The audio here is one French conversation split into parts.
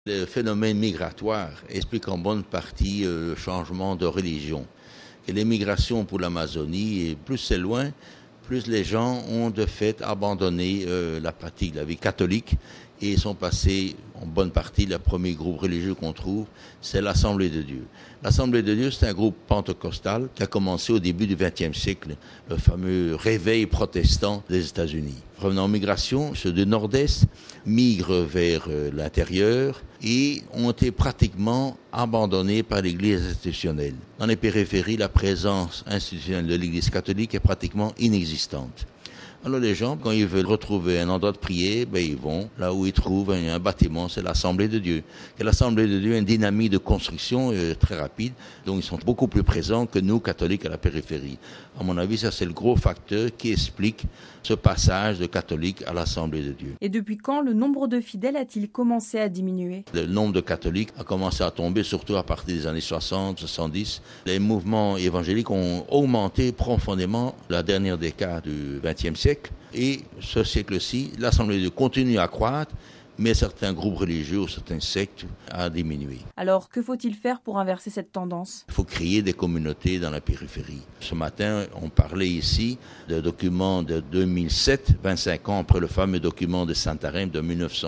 Le phénomène migratoire explique en bonne partie le changement de religion. Et l'émigration pour l'Amazonie, et plus c'est loin, plus les gens ont de fait abandonné la pratique de la vie catholique et sont passés en bonne partie. Le premier groupe religieux qu'on trouve, c'est l'Assemblée de Dieu. L'Assemblée de Dieu, c'est un groupe pentecostal qui a commencé au début du XXe siècle, le fameux réveil protestant des États-Unis. Revenant en migration, ceux du nord-est migrent vers l'intérieur et ont été pratiquement abandonnés par l'Église institutionnelle. Dans les périphéries, la présence institutionnelle de l'Église catholique est pratiquement inexistante. Alors les gens, quand ils veulent retrouver un endroit de prière, ils vont là où ils trouvent un bâtiment, c'est l'Assemblée de Dieu. Et l'Assemblée de Dieu a une dynamique de construction très rapide, donc ils sont beaucoup plus présents que nous, catholiques, à la périphérie. À mon avis, ça c'est le gros facteur qui explique ce passage de catholiques à l'Assemblée de Dieu. Et depuis quand le nombre de fidèles a-t-il commencé à diminuer ? Le nombre de catholiques a commencé à tomber, surtout à partir des années 60, 70. Les mouvements évangéliques ont augmenté profondément la dernière décade du XXe siècle. Et ce siècle-ci, l'Assemblée de Dieu continue à croître, mais certains groupes religieux, certains sectes a diminué. Alors, que faut-il faire pour inverser cette tendance ? Il faut créer des communautés dans la périphérie. Ce matin, on parlait ici de documents de 2007, 25 ans après le fameux document de Santarém de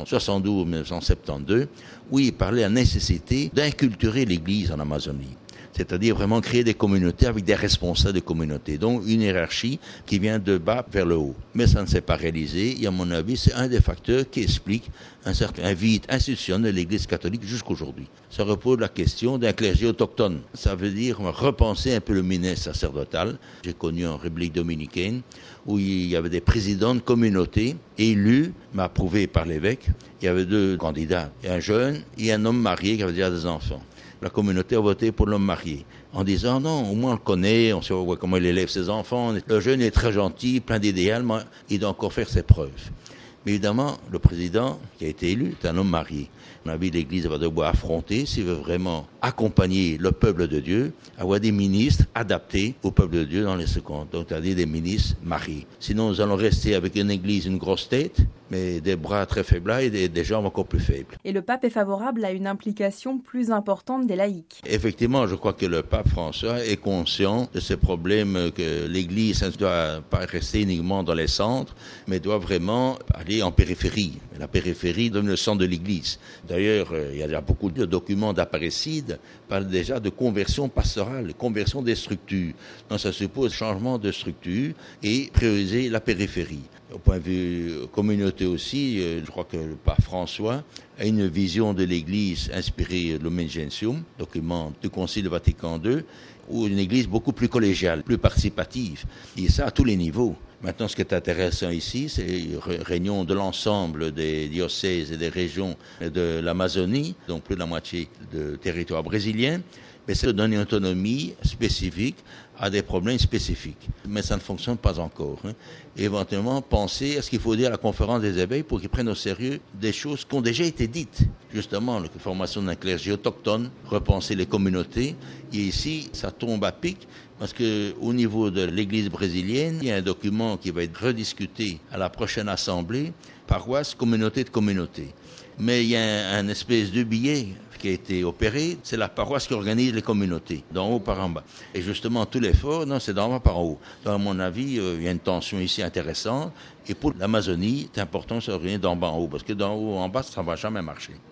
1972-1972, où il parlait de la nécessité d'inculturer l'Église en Amazonie. C'est-à-dire vraiment créer des communautés avec des responsables de communautés, donc une hiérarchie qui vient de bas vers le haut. Mais ça ne s'est pas réalisé et à mon avis, c'est un des facteurs qui explique un certain vide institutionnel de l'Église catholique jusqu'aujourd'hui. Ça repose la question d'un clergé autochtone. Ça veut dire repenser un peu le ministère sacerdotal. J'ai connu en République dominicaine où il y avait des présidents de communautés élus, mais approuvés par l'évêque. Il y avait 2 candidats, un jeune et un homme marié qui avait déjà des enfants. La communauté a voté pour l'homme marié, en disant non, au moins on le connaît, on sait comment il élève ses enfants, le jeune est très gentil, plein d'idéal, mais il doit encore faire ses preuves. Mais évidemment, le président qui a été élu est un homme marié. À mon avis, l'Église va devoir affronter, s'il veut vraiment accompagner le peuple de Dieu, avoir des ministres adaptés au peuple de Dieu dans les secondes, donc c'est-à-dire des ministres mariés. Sinon, nous allons rester avec une Église, une grosse tête, mais des bras très faibles et des jambes encore plus faibles. Et le pape est favorable à une implication plus importante des laïcs. Effectivement, je crois que le pape François est conscient de ces problèmes, que l'Église ne doit pas rester uniquement dans les centres, mais doit vraiment aller en périphérie. La périphérie donne le centre de l'Église. D'ailleurs, il y a déjà beaucoup de documents d'Aparecide parlent déjà de conversion pastorale, de conversion des structures. Donc ça suppose changement de structure et prioriser la périphérie. Au point de vue communauté aussi, je crois que le pape François a une vision de l'Église inspirée de Lumen Gentium, document du Concile Vatican II, ou une Église beaucoup plus collégiale, plus participative, et ça à tous les niveaux. Maintenant, ce qui est intéressant ici, c'est la réunion de l'ensemble des diocèses et des régions de l'Amazonie, donc plus de la moitié du territoire brésilien, mais c'est de donner une autonomie spécifique à des problèmes spécifiques. Mais ça ne fonctionne pas encore. Et éventuellement, penser à ce qu'il faut dire à la conférence des évêques pour qu'ils prennent au sérieux des choses qui ont déjà été dites. Justement, la formation d'un clergé autochtone, repenser les communautés. Et ici, ça tombe à pic parce qu'au niveau de l'Église brésilienne, il y a un document qui va être rediscuté à la prochaine assemblée, paroisse, communauté de communauté. Mais il y a un espèce de billet qui a été opéré, c'est la paroisse qui organise les communautés, d'en haut par en bas. Et justement, tout l'effort, non, c'est d'en bas par en haut. Donc, à mon avis, il y a une tension ici intéressante. Et pour l'Amazonie, c'est important de se réunir d'en bas en haut, parce que d'en haut en bas, ça ne va jamais marcher.